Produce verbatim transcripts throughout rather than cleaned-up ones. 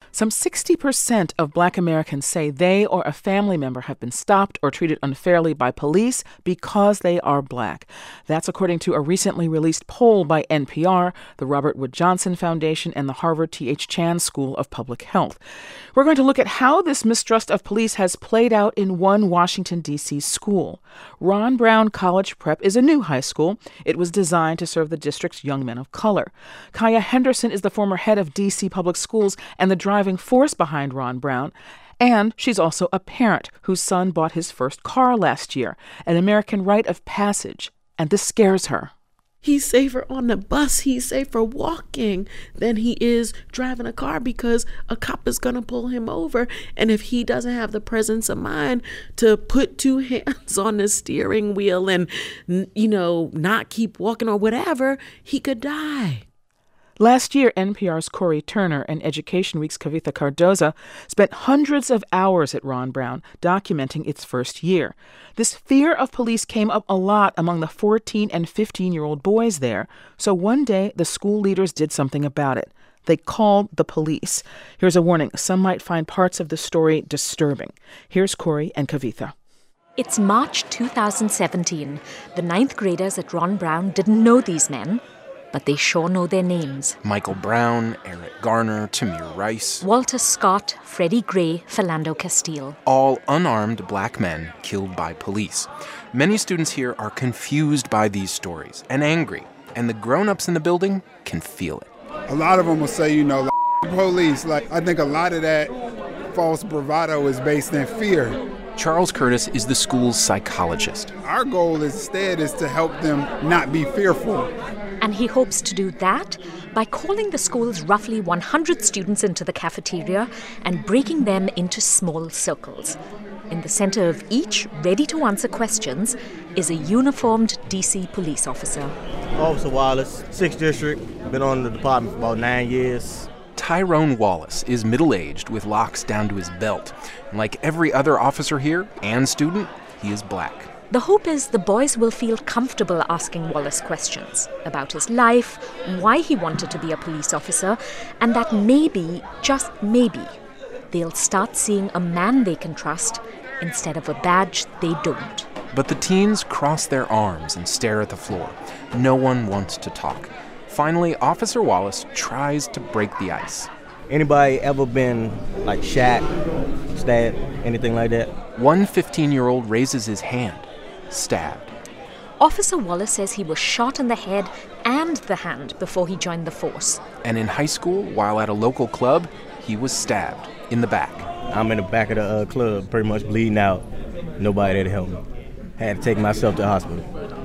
Some sixty percent of Black Americans say they or a family member have been stopped or treated unfairly by police because they are Black. That's according to a recently released poll by N P R, the Robert Wood Johnson Foundation, and the Harvard T H Chan School of Public Health. We're going to look at how this mistrust of police has played out in one Washington, D C school. Ron Brown College Prep is a new high school. It was designed to serve the district's young men of color. Kaya Henderson is the former head of D C Public Schools and the driving force behind Ron Brown. And she's also a parent whose son bought his first car last year, an American rite of passage. And this scares her. He's safer on the bus, he's safer walking than he is driving a car because a cop is going to pull him over. And if he doesn't have the presence of mind to put two hands on the steering wheel and, you know, not keep walking or whatever, he could die. Last year, N P R's Corey Turner and Education Week's Kavitha Cardoza spent hundreds of hours at Ron Brown documenting its first year. This fear of police came up a lot among the fourteen and fifteen-year-old boys there. So one day, the school leaders did something about it. They called the police. Here's a warning. Some might find parts of the story disturbing. Here's Corey and Kavitha. It's March two thousand seventeen. The ninth graders at Ron Brown didn't know these men, but they sure know their names. Michael Brown, Eric Garner, Tamir Rice. Walter Scott, Freddie Gray, Philando Castile. All unarmed Black men killed by police. Many students here are confused by these stories and angry, and the grown-ups in the building can feel it. A lot of them will say, you know, like, police. Like, I think a lot of that false bravado is based in fear. Charles Curtis is the school's psychologist. Our goal instead is to help them not be fearful. And he hopes to do that by calling the school's roughly one hundred students into the cafeteria and breaking them into small circles. In the center of each, ready to answer questions, is a uniformed D C police officer. Officer Wallace, sixth District, been on the department for about nine years. Tyrone Wallace is middle-aged with locks down to his belt. And like every other officer here and student, he is Black. The hope is the boys will feel comfortable asking Wallace questions about his life, why he wanted to be a police officer, and that maybe, just maybe, they'll start seeing a man they can trust instead of a badge they don't. But the teens cross their arms and stare at the floor. No one wants to talk. Finally, Officer Wallace tries to break the ice. Anybody ever been, like, shot, stabbed, anything like that? One fifteen-year-old raises his hand. Stabbed. Officer Wallace says he was shot in the head and the hand before he joined the force. And in high school, while at a local club, he was stabbed in the back. I'm in the back of the uh, club, pretty much bleeding out. Nobody there to help me. Had to take myself to the hospital.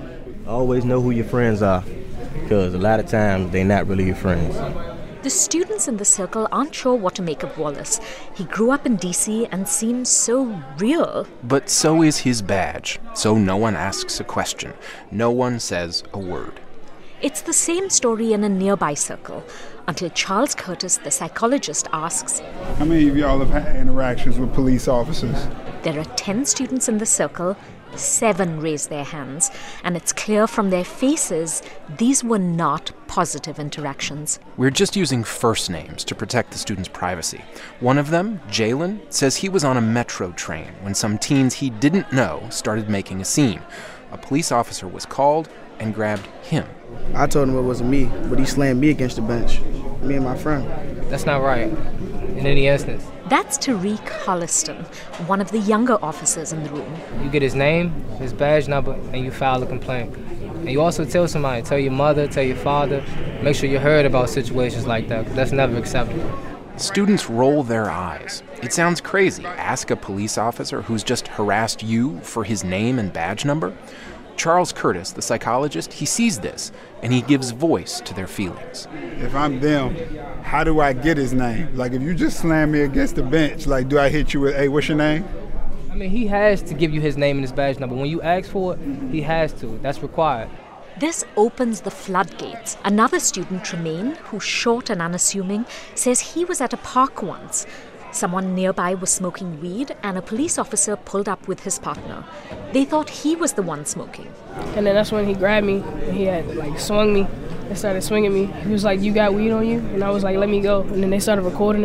Always know who your friends are, because a lot of times they're not really your friends. The students in the circle aren't sure what to make of Wallace. He grew up in D C and seems so real. But so is his badge, so no one asks a question. No one says a word. It's the same story in a nearby circle, until Charles Curtis, the psychologist, asks, How many of y'all have had interactions with police officers? There are ten students in the circle. Seven raised their hands, and it's clear from their faces these were not positive interactions. We're just using first names to protect the students' privacy. One of them, Jalen, says he was on a metro train when some teens he didn't know started making a scene. A police officer was called and grabbed him. I told him it wasn't me, but he slammed me against the bench, me and my friend. That's not right, in any instance. That's Tariq Holliston, one of the younger officers in the room. You get his name, his badge number, and you file a complaint. And you also tell somebody, tell your mother, tell your father, make sure you heard about situations like that, 'cause that's never acceptable. Students roll their eyes. It sounds crazy. Ask a police officer who's just harassed you for his name and badge number. Charles Curtis, the psychologist, he sees this, and he gives voice to their feelings. If I'm them, how do I get his name? Like, if you just slam me against the bench, like, do I hit you with, hey, what's your name? I mean, he has to give you his name and his badge number. When you ask for it, he has to. That's required. This opens the floodgates. Another student, Tremaine, who's short and unassuming, says he was at a park once. Someone nearby was smoking weed, and a police officer pulled up with his partner. They thought he was the one smoking. And then that's when he grabbed me, and he had, like, swung me and started swinging me. He was like, you got weed on you? And I was like, let me go. And then they started recording it.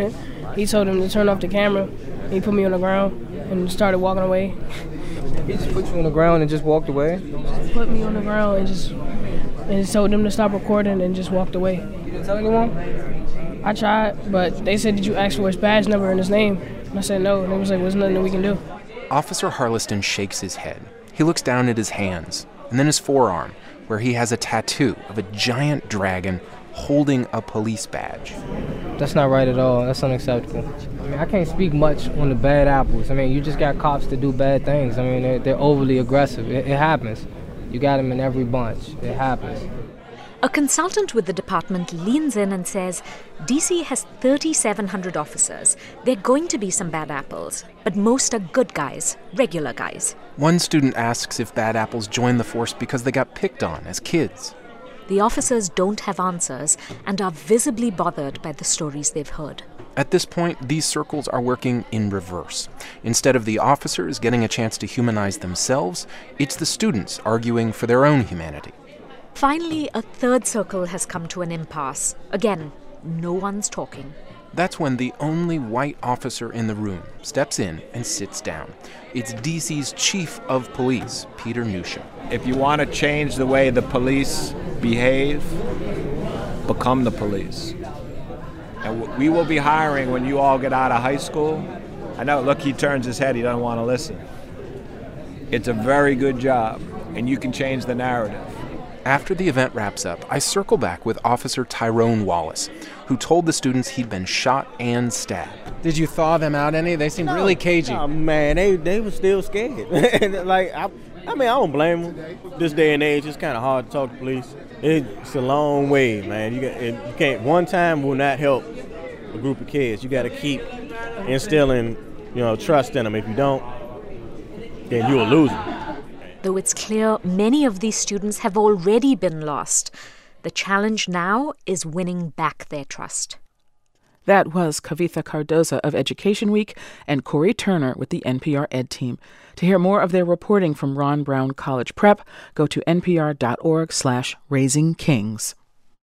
he told him to turn off the camera. He put me on the ground and started walking away. He just put you on the ground and just walked away? Just put me on the ground and just and just told them to stop recording and just walked away. You didn't tell anyone? I tried, but they said, did you ask for his badge number and his name? And I said no, and they was like, well, there's nothing that we can do. Officer Harleston shakes his head. He looks down at his hands, and then his forearm, where he has a tattoo of a giant dragon holding a police badge. That's not right at all. That's unacceptable. I mean, I can't speak much on the bad apples. I mean, you just got cops that do bad things. I mean, they're, they're overly aggressive. It, it happens. You got them in every bunch. It happens. A consultant with the department leans in and says, D C has thirty-seven hundred officers. There are going to be some bad apples, but most are good guys, regular guys. One student asks if bad apples joined the force because they got picked on as kids. The officers don't have answers and are visibly bothered by the stories they've heard. At this point, these circles are working in reverse. Instead of the officers getting a chance to humanize themselves, it's the students arguing for their own humanity. Finally, a third circle has come to an impasse. Again, no one's talking. That's when the only white officer in the room steps in and sits down. It's D C's chief of police, Peter Nusha. If you want to change the way the police behave, become the police. And we will be hiring when you all get out of high school. I know, look, he turns his head, he doesn't want to listen. It's a very good job, and you can change the narrative. After the event wraps up, I circle back with Officer Tyrone Wallace, who told the students he'd been shot and stabbed. Did you thaw them out any? They seemed no, really cagey. No, man, they they were still scared. like, I, I mean, I don't blame them. This day and age, it's kind of hard to talk to police. It's a long way, man. You, got, you can't. One time will not help a group of kids. You got to keep instilling, you know, trust in them. If you don't, then you will lose them. Though it's clear many of these students have already been lost. The challenge now is winning back their trust. That was Kavitha Cardoza of Education Week and Corey Turner with the N P R Ed team. To hear more of their reporting from Ron Brown College Prep, go to npr.org slash raising kings.